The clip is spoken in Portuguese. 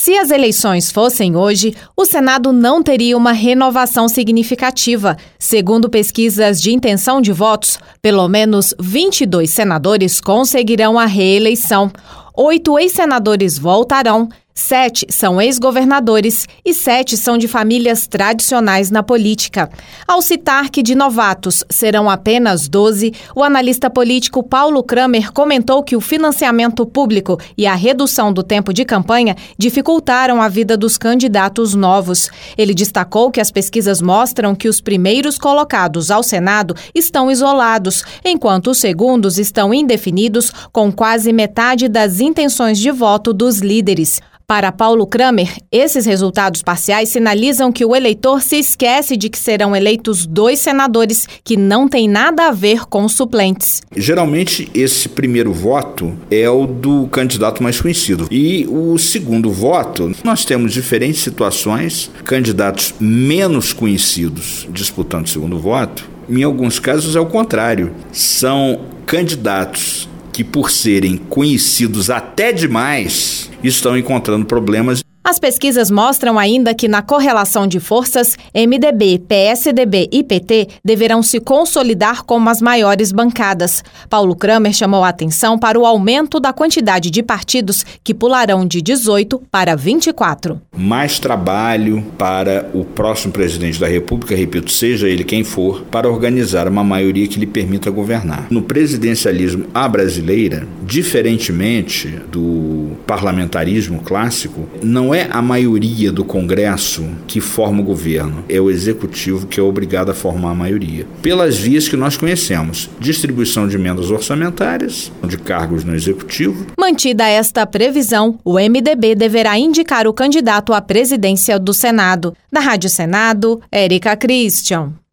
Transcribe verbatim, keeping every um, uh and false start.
Se as eleições fossem hoje, o Senado não teria uma renovação significativa. Segundo pesquisas de intenção de votos, pelo menos vinte e dois senadores conseguirão a reeleição. Oito ex-senadores voltarão, sete são ex-governadores e sete são de famílias tradicionais na política. Ao citar que de novatos serão apenas doze, o analista político Paulo Kramer comentou que o financiamento público e a redução do tempo de campanha dificultaram a vida dos candidatos novos. Ele destacou que as pesquisas mostram que os primeiros colocados ao Senado estão isolados, enquanto os segundos estão indefinidos, com quase metade das intenções de voto dos líderes. Para Paulo Kramer, esses resultados parciais sinalizam que o eleitor se esquece de que serão eleitos dois senadores que não têm nada a ver com os suplentes. Geralmente, esse primeiro voto é o do candidato mais conhecido. E o segundo voto, nós temos diferentes situações, candidatos menos conhecidos disputando o segundo voto. Em alguns casos é o contrário, são candidatos que, por serem conhecidos até demais, estão encontrando problemas. As pesquisas mostram ainda que na correlação de forças, M D B, P S D B e P T deverão se consolidar como as maiores bancadas. Paulo Kramer chamou a atenção para o aumento da quantidade de partidos que pularão de dezoito para vinte e quatro. Mais trabalho para o próximo presidente da República, repito, seja ele quem for, para organizar uma maioria que lhe permita governar. No presidencialismo à brasileira, diferentemente do parlamentarismo clássico, não é a maioria do Congresso que forma o governo, é o Executivo que é obrigado a formar a maioria. Pelas vias que nós conhecemos, distribuição de emendas orçamentárias, de cargos no Executivo. Mantida esta previsão, o M D B deverá indicar o candidato à presidência do Senado. Da Rádio Senado, Érica Christian.